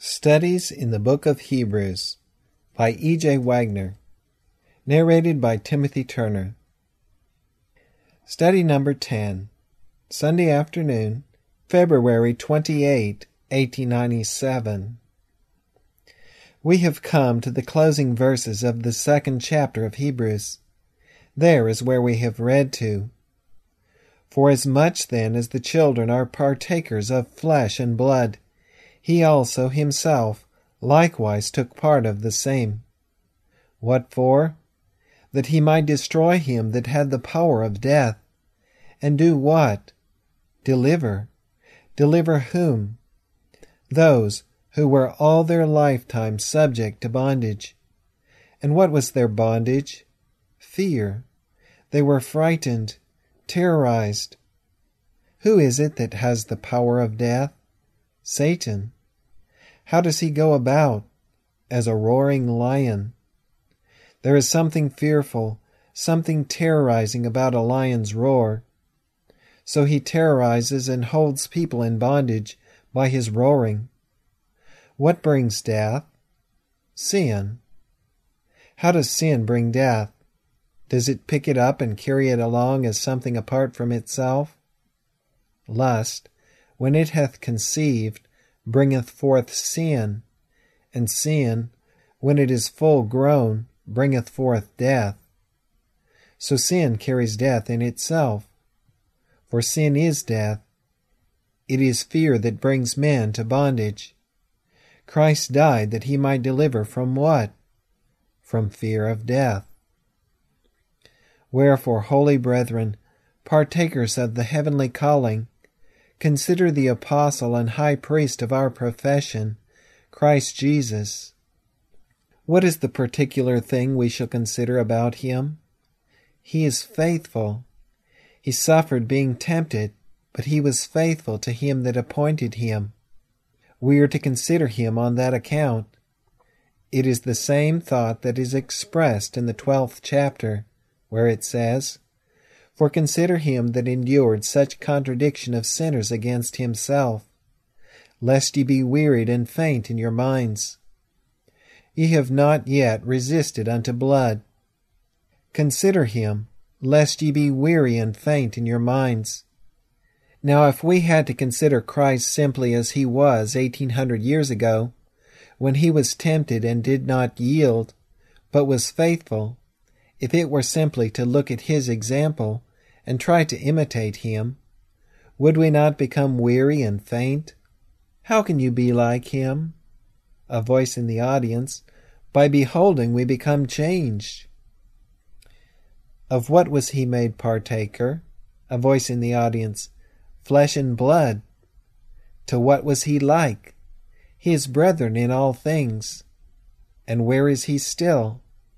Studies in the Book of Hebrews by E.J. Wagner. Narrated by Timothy Turner. Study number 10. Sunday afternoon, February 28, 1897. We have come to the closing verses of the second chapter of Hebrews. There is where we have read to. Forasmuch then as the children are partakers of flesh and blood, he also himself likewise took part of the same. What for? That he might destroy him that had the power of death. And do what? Deliver. Deliver whom? Those who were all their lifetime subject to bondage. And what was their bondage? Fear. They were frightened, terrorized. Who is it that has the power of death? Satan. How does he go about? As a roaring lion. There is something fearful, something terrorizing about a lion's roar. So he terrorizes and holds people in bondage by his roaring. What brings death? Sin. How does sin bring death? Does it pick it up and carry it along as something apart from itself? Lust, when it hath conceived, bringeth forth sin, and sin, when it is full grown, bringeth forth death. So sin carries death in itself. For sin is death. It is fear that brings men to bondage. Christ died that he might deliver from what? From fear of death. Wherefore, holy brethren, partakers of the heavenly calling, consider the apostle and high priest of our profession, Christ Jesus. What is the particular thing we shall consider about him? He is faithful. He suffered being tempted, but he was faithful to him that appointed him. We are to consider him on that account. It is the same thought that is expressed in the 12th chapter, where it says, For consider him that endured such contradiction of sinners against himself, lest ye be wearied and faint in your minds. Ye have not yet resisted unto blood. Consider him, lest ye be weary and faint in your minds. Now if we had to consider Christ simply as he was 1800 years ago, when he was tempted and did not yield, but was faithful, if it were simply to look at his example and try to imitate him, would we not become weary and faint? How can you be like him? A voice in the audience, By beholding we become changed. Of what was he made partaker? A voice in the audience, Flesh and blood. To what was he like? His brethren in all things. And where is he still?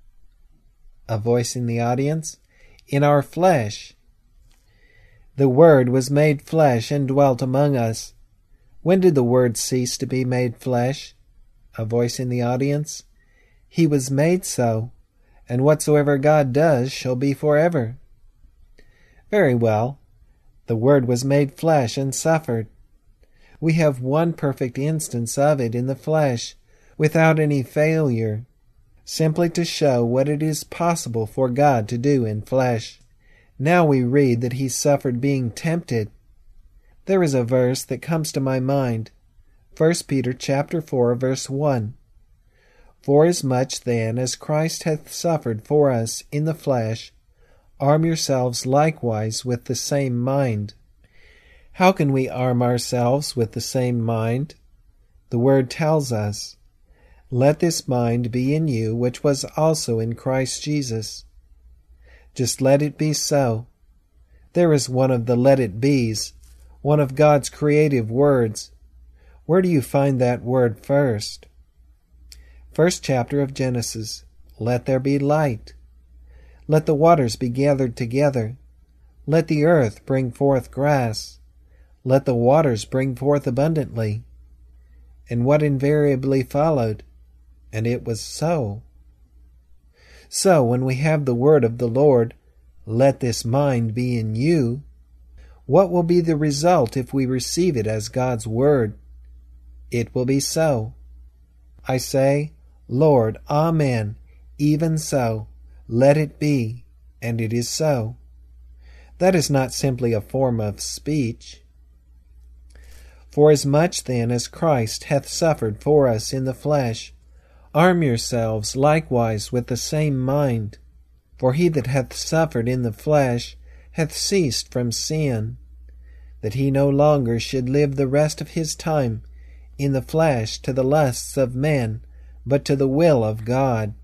A voice in the audience, In our flesh. The Word was made flesh and dwelt among us. When did the Word cease to be made flesh? A voice in the audience, He was made so, and whatsoever God does shall be forever. Very well. The Word was made flesh and suffered. We have one perfect instance of it in the flesh, without any failure, simply to show what it is possible for God to do in flesh. Now we read that he suffered being tempted. There is a verse that comes to my mind, 1 Peter chapter 4, verse 1. Forasmuch then as Christ hath suffered for us in the flesh, arm yourselves likewise with the same mind. How can we arm ourselves with the same mind? The Word tells us, Let this mind be in you which was also in Christ Jesus. Just let it be so. There is one of the let it be's, one of God's creative words. Where do you find that word first? First chapter of Genesis. Let there be light. Let the waters be gathered together. Let the earth bring forth grass. Let the waters bring forth abundantly. And what invariably followed? And it was so. So when we have the word of the Lord, Let this mind be in you, what will be the result if we receive it as God's word? It will be so. I say, Lord, Amen, even so, let it be, and it is so. That is not simply a form of speech. Forasmuch then as Christ hath suffered for us in the flesh, arm yourselves likewise with the same mind. For he that hath suffered in the flesh hath ceased from sin, that he no longer should live the rest of his time in the flesh to the lusts of men, but to the will of God.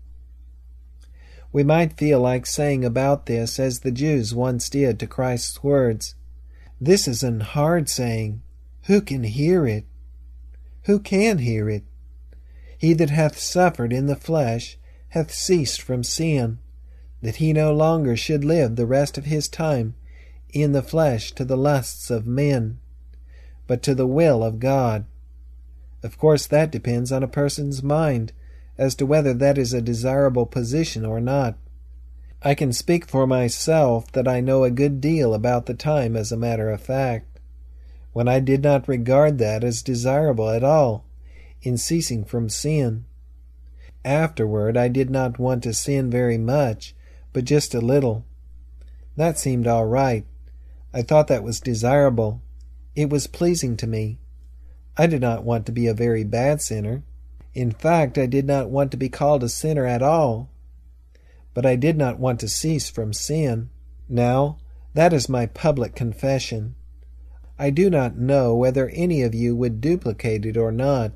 We might feel like saying about this as the Jews once did to Christ's words, "This is an hard saying. Who can hear it?" Who can hear it? He that hath suffered in the flesh hath ceased from sin, that he no longer should live the rest of his time in the flesh to the lusts of men, but to the will of God. Of course, that depends on a person's mind as to whether that is a desirable position or not. I can speak for myself that I know a good deal about the time as a matter of fact, when I did not regard that as desirable at all in ceasing from sin. Afterward, I did not want to sin very much, but just a little. That seemed all right. I thought that was desirable. It was pleasing to me. I did not want to be a very bad sinner. In fact, I did not want to be called a sinner at all. But I did not want to cease from sin. Now, that is my public confession. I do not know whether any of you would duplicate it or not.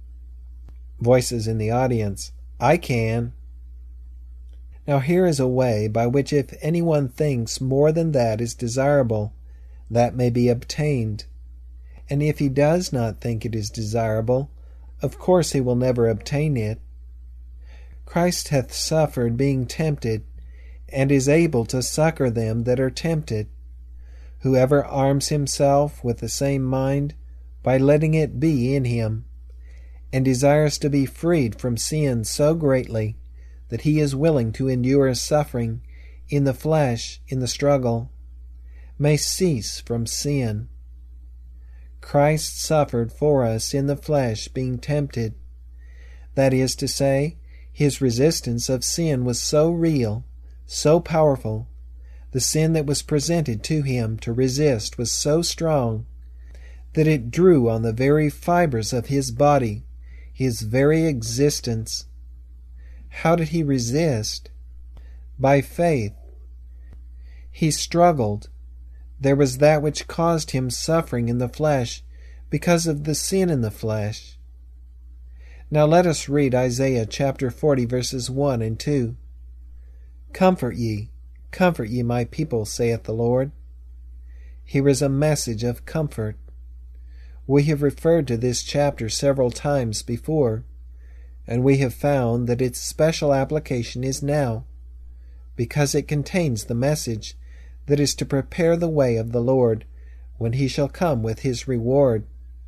Voices in the audience, I can. Now here is a way by which if anyone thinks more than that is desirable, that may be obtained. And if he does not think it is desirable, of course he will never obtain it. Christ hath suffered being tempted, and is able to succor them that are tempted. Whoever arms himself with the same mind, by letting it be in him, and desires to be freed from sin so greatly that he is willing to endure suffering in the flesh in the struggle, may cease from sin. Christ suffered for us in the flesh being tempted. That is to say, his resistance of sin was so real, so powerful, the sin that was presented to him to resist was so strong, that it drew on the very fibers of his body, his very existence. How did he resist? By faith. He struggled. There was that which caused him suffering in the flesh because of the sin in the flesh. Now let us read Isaiah chapter 40 verses 1 and 2. Comfort ye, my people, saith the Lord. Here is a message of comfort. We have referred to this chapter several times before, and we have found that its special application is now, because it contains the message that is to prepare the way of the Lord when he shall come with his reward.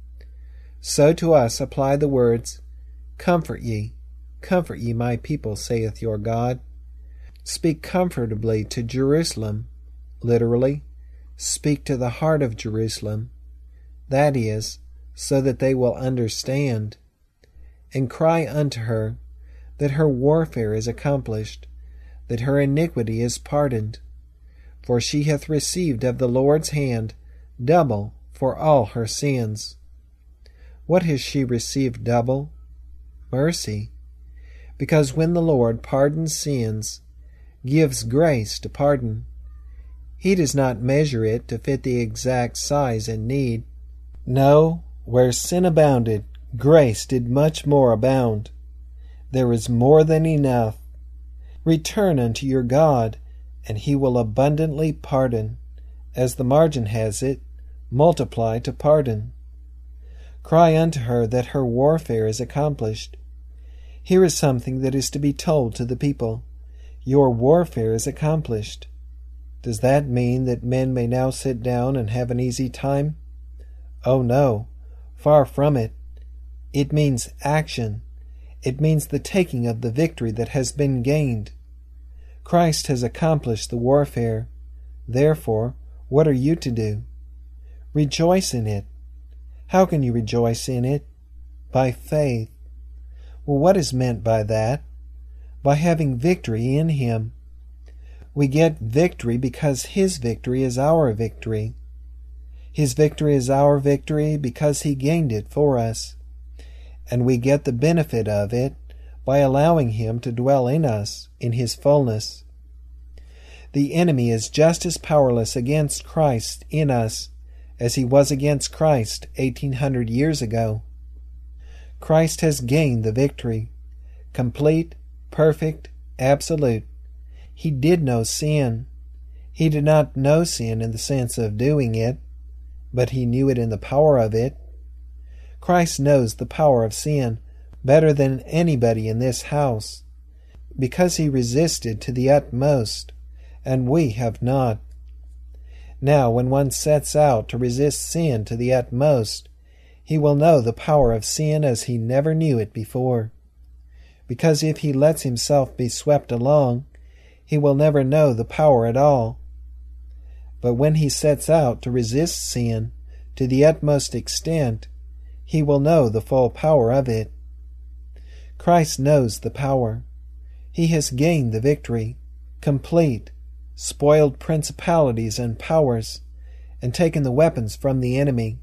So to us apply the words, Comfort ye, my people, saith your God. Speak comfortably to Jerusalem, literally, speak to the heart of Jerusalem, that is, so that they will understand, and cry unto her that her warfare is accomplished, that her iniquity is pardoned, for she hath received of the Lord's hand double for all her sins. What has she received double? Mercy, because when the Lord pardons sins, gives grace to pardon, he does not measure it to fit the exact size and need. No, where sin abounded, grace did much more abound. There is more than enough. Return unto your God, and he will abundantly pardon. As the margin has it, multiply to pardon. Cry unto her that her warfare is accomplished. Here is something that is to be told to the people. Your warfare is accomplished. Does that mean that men may now sit down and have an easy time? Oh no, far from it. It means action. It means the taking of the victory that has been gained. Christ has accomplished the warfare. Therefore, what are you to do? Rejoice in it. How can you rejoice in it? By faith. Well, what is meant by that? By having victory in Him. We get victory because His victory is our victory. His victory is our victory because He gained it for us. And we get the benefit of it by allowing Him to dwell in us in His fullness. The enemy is just as powerless against Christ in us as he was against Christ 1800 years ago. Christ has gained the victory, complete, perfect, absolute. He did know sin. He did not know sin in the sense of doing it, but He knew it in the power of it. Christ knows the power of sin better than anybody in this house, because He resisted to the utmost, and we have not. Now, when one sets out to resist sin to the utmost, he will know the power of sin as he never knew it before. Because if he lets himself be swept along, he will never know the power at all. But when he sets out to resist sin to the utmost extent, he will know the full power of it. Christ knows the power. He has gained the victory, complete, spoiled principalities and powers, and taken the weapons from the enemy.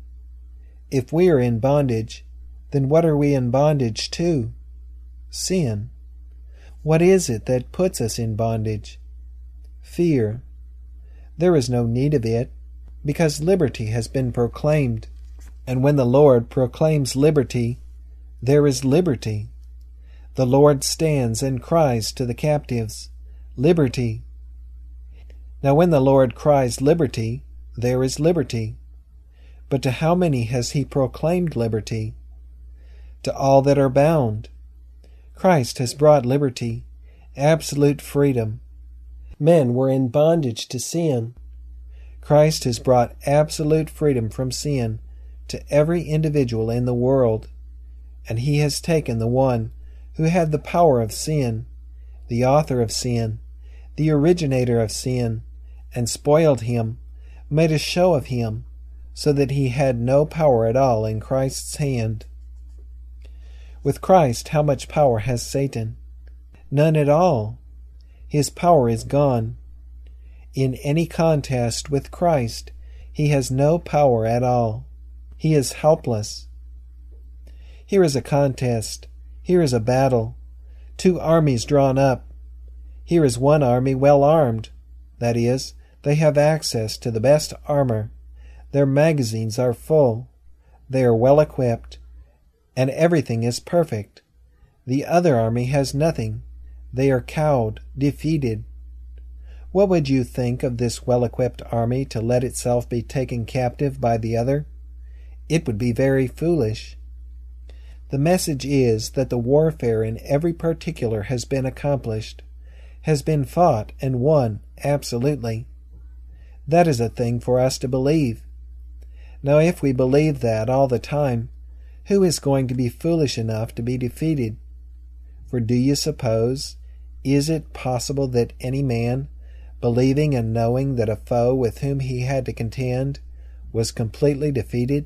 If we are in bondage, then what are we in bondage to? Sin. What is it that puts us in bondage? Fear. There is no need of it, because liberty has been proclaimed. And when the Lord proclaims liberty, there is liberty. The Lord stands and cries to the captives, "Liberty!" Now when the Lord cries liberty, there is liberty. But to how many has He proclaimed liberty? To all that are bound. Christ has brought liberty, absolute freedom. Men were in bondage to sin. Christ has brought absolute freedom from sin to every individual in the world, and He has taken the one who had the power of sin, the author of sin, the originator of sin, and spoiled him, made a show of him, so that he had no power at all in Christ's hand. With Christ, how much power has Satan? None at all. His power is gone. In any contest with Christ, he has no power at all. He is helpless. Here is a contest. Here is a battle. Two armies drawn up. Here is one army well armed. That is, they have access to the best armor. Their magazines are full. They are well equipped, and everything is perfect. The other army has nothing. They are cowed, defeated. What would you think of this well-equipped army to let itself be taken captive by the other? It would be very foolish. The message is that the warfare in every particular has been accomplished, has been fought and won absolutely. That is a thing for us to believe. Now, if we believe that all the time, who is going to be foolish enough to be defeated? For do you suppose, is it possible that any man, believing and knowing that a foe with whom he had to contend was completely defeated,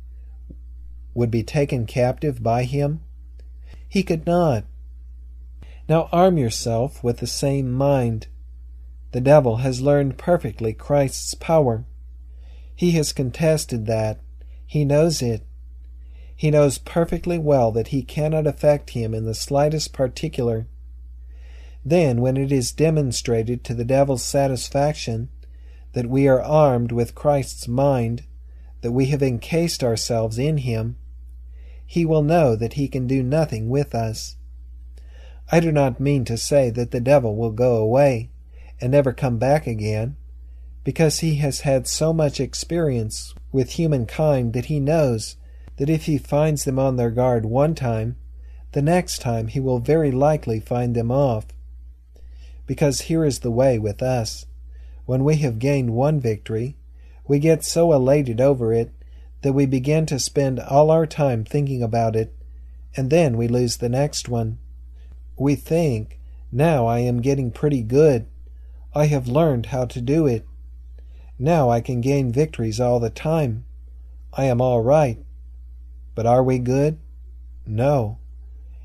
would be taken captive by him? He could not. Now arm yourself with the same mind. The devil has learned perfectly Christ's power. He has contested that. He knows it. He knows perfectly well that he cannot affect him in the slightest particular. Then, when it is demonstrated to the devil's satisfaction that we are armed with Christ's mind, that we have encased ourselves in him, he will know that he can do nothing with us. I do not mean to say that the devil will go away and never come back again, because he has had so much experience with humankind that he knows that if he finds them on their guard one time, the next time he will very likely find them off. Because here is the way with us. When we have gained one victory, we get so elated over it that we begin to spend all our time thinking about it, and then we lose the next one. We think, now I am getting pretty good. I have learned how to do it. Now I can gain victories all the time. I am all right. But are we good? No.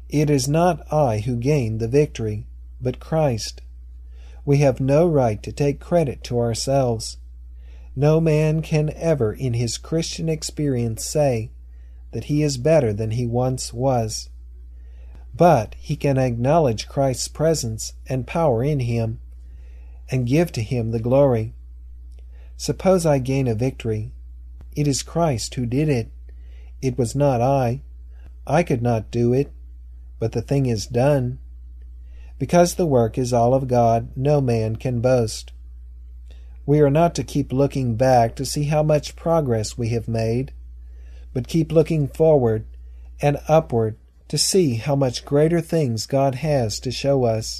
It is not I who gained the victory, but Christ. We have no right to take credit to ourselves. No man can ever in his Christian experience say that he is better than he once was. But he can acknowledge Christ's presence and power in him, and give to him the glory. Suppose I gain a victory. It is Christ who did it. It was not I. I could not do it, but the thing is done. Because the work is all of God, no man can boast. We are not to keep looking back to see how much progress we have made, but keep looking forward and upward to see how much greater things God has to show us.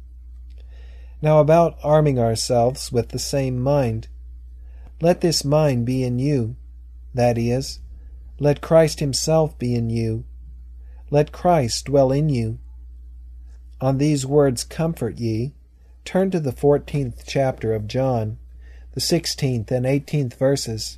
Now about arming ourselves with the same mind. Let this mind be in you, that is, let Christ himself be in you. Let Christ dwell in you. On these words comfort ye. Turn to the 14th chapter of John, the 16th and 18th verses.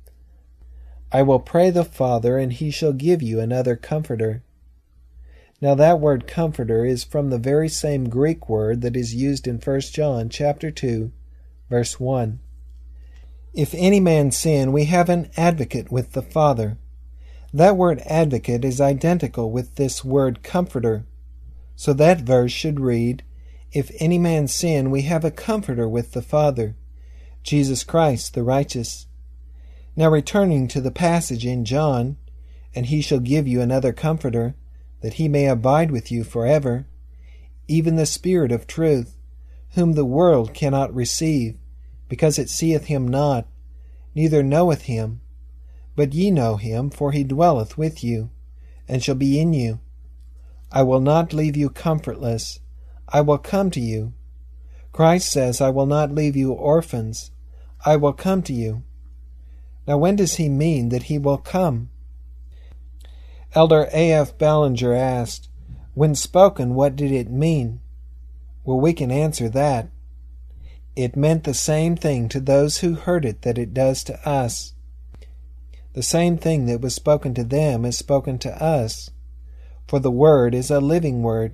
I will pray the Father, and he shall give you another Comforter. Now that word Comforter is from the very same Greek word that is used in 1 John chapter 2, verse 1. If any man sin, we have an advocate with the Father. That word advocate is identical with this word Comforter. So that verse should read, If any man sin, we have a Comforter with the Father, Jesus Christ the righteous. Now returning to the passage in John, and he shall give you another Comforter, that he may abide with you forever, even the Spirit of truth, whom the world cannot receive, because it seeth him not, neither knoweth him. But ye know him, for he dwelleth with you, and shall be in you. I will not leave you comfortless. I will come to you. Christ says, I will not leave you orphans. I will come to you. Now when does he mean that he will come? Elder A.F. Ballinger asked, when spoken, what did it mean? Well, we can answer that. It meant the same thing to those who heard it that it does to us. The same thing that was spoken to them is spoken to us, for the Word is a living Word.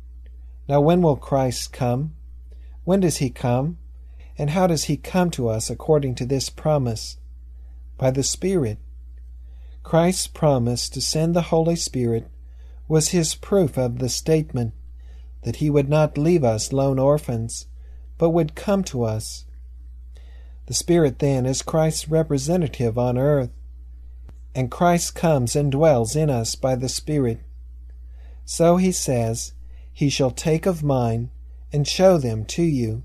Now when will Christ come? When does he come? And how does he come to us according to this promise? By the Spirit. Christ's promise to send the Holy Spirit was his proof of the statement that he would not leave us lone orphans, but would come to us. The Spirit then is Christ's representative on earth, and Christ comes and dwells in us by the Spirit. So he says, He shall take of mine and show them to you.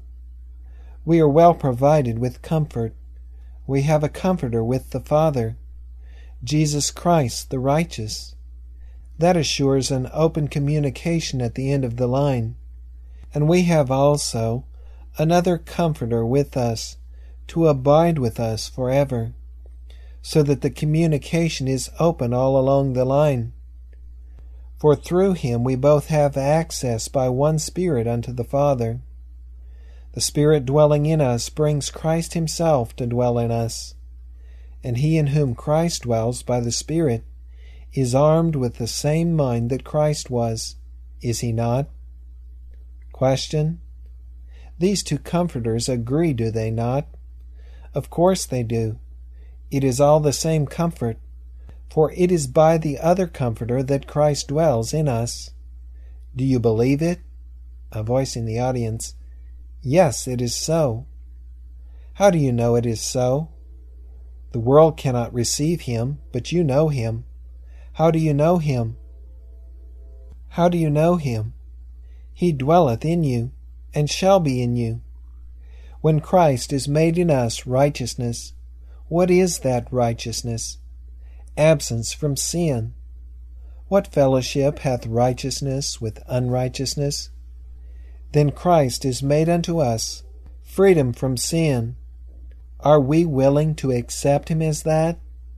We are well provided with comfort. We have a Comforter with the Father, Jesus Christ the righteous. That assures an open communication at the end of the line. And we have also another Comforter with us, to abide with us forever, so that the communication is open all along the line. For through him we both have access by one Spirit unto the Father. The Spirit dwelling in us brings Christ himself to dwell in us, and he in whom Christ dwells by the Spirit is armed with the same mind that Christ was, is he not? Question. These two Comforters agree, do they not? Of course they do. It is all the same comfort, for it is by the other Comforter that Christ dwells in us. Do you believe it? A voice in the audience. Yes, it is so. How do you know it is so? The world cannot receive him, but you know him. How do you know him? How do you know him? He dwelleth in you, and shall be in you. When Christ is made in us righteousness, what is that righteousness? Absence from sin. What fellowship hath righteousness with unrighteousness? Then Christ is made unto us freedom from sin. Are we willing to accept him as that?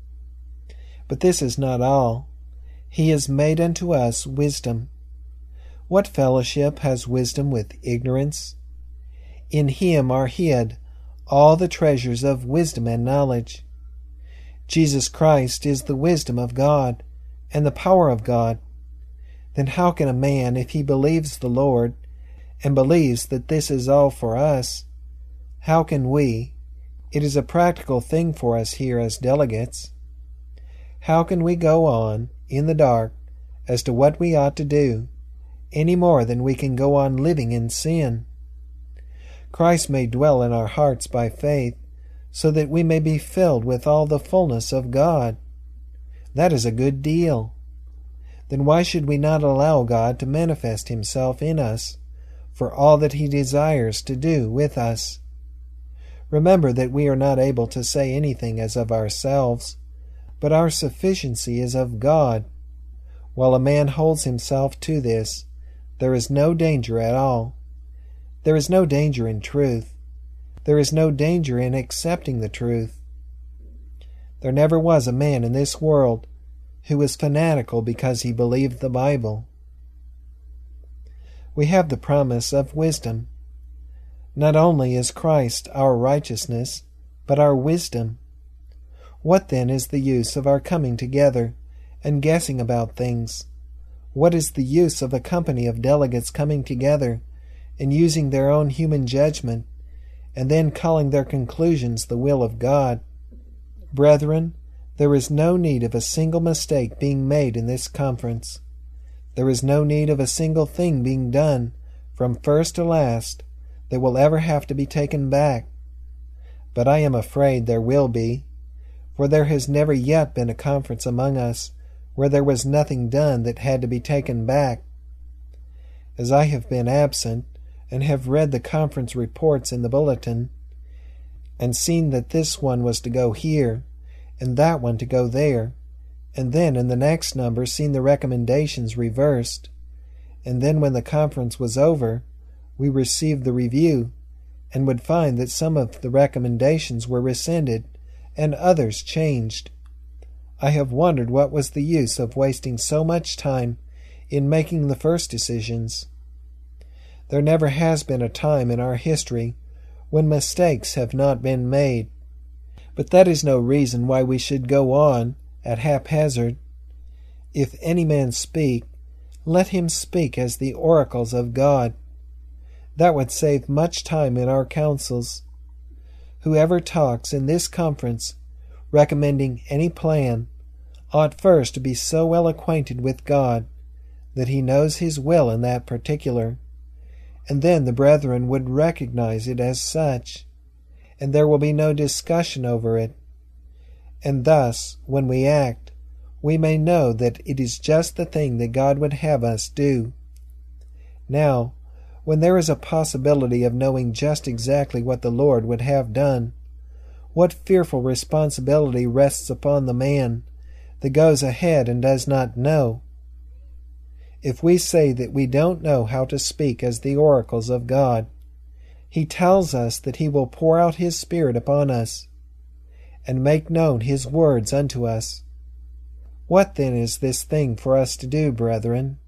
But this is not all. He is made unto us wisdom. What fellowship has wisdom with ignorance? In him are hid all the treasures of wisdom and knowledge. Jesus Christ is the wisdom of God and the power of God. then how can a man, if he believes the Lord, and believes that this is all for us, how can we, it is a practical thing for us here as delegates, how can we go on in the dark as to what we ought to do, any more than we can go on living in sin? Christ may dwell in our hearts by faith, so that we may be filled with all the fullness of God. That is a good deal. Then why should we not allow God to manifest Himself in us for all that He desires to do with us? Remember that we are not able to say anything as of ourselves, but our sufficiency is of God. While a man holds himself to this, there is no danger at all. There is no danger in truth. There is no danger in accepting the truth. There never was a man in this world who was fanatical because he believed the Bible. We have the promise of wisdom. Not only is Christ our righteousness, but our wisdom. What then is the use of our coming together and guessing about things? What is the use of a company of delegates coming together and using their own human judgment, and then calling their conclusions the will of God? Brethren, there is no need of a single mistake being made in this conference. There is no need of a single thing being done, from first to last, that will ever have to be taken back. But I am afraid there will be, for there has never yet been a conference among us where there was nothing done that had to be taken back. As I have been absent, and have read the conference reports in the bulletin, and seen that this one was to go here, and that one to go there, and then in the next number seen the recommendations reversed, and then when the conference was over, we received the review, and would find that some of the recommendations were rescinded, and others changed. I have wondered what was the use of wasting so much time in making the first decisions. There never has been a time in our history when mistakes have not been made. But that is no reason why we should go on at haphazard. If any man speak, let him speak as the oracles of God. That would save much time in our councils. Whoever talks in this conference, recommending any plan, ought first to be so well acquainted with God that he knows His will in that particular, and then the brethren would recognize it as such, and there will be no discussion over it. And thus, when we act, we may know that it is just the thing that God would have us do. Now, when there is a possibility of knowing just exactly what the Lord would have done, what fearful responsibility rests upon the man that goes ahead and does not know? If we say that we don't know how to speak as the oracles of God, He tells us that He will pour out His Spirit upon us, and make known His words unto us. What then is this thing for us to do, brethren?